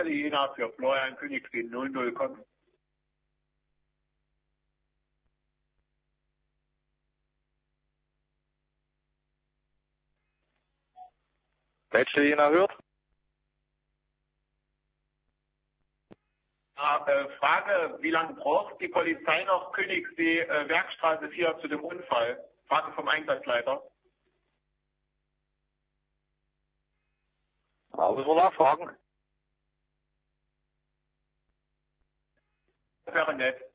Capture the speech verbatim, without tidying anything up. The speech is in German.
Jena für Florian Königstein null null kommen. Letzte Jena hört. Ja, äh, Frage, wie lange braucht die Polizei noch Königssee, äh, Werkstraße vier zu dem Unfall? Frage vom Einsatzleiter. Da müssen wir nachfragen. Das wäre nett.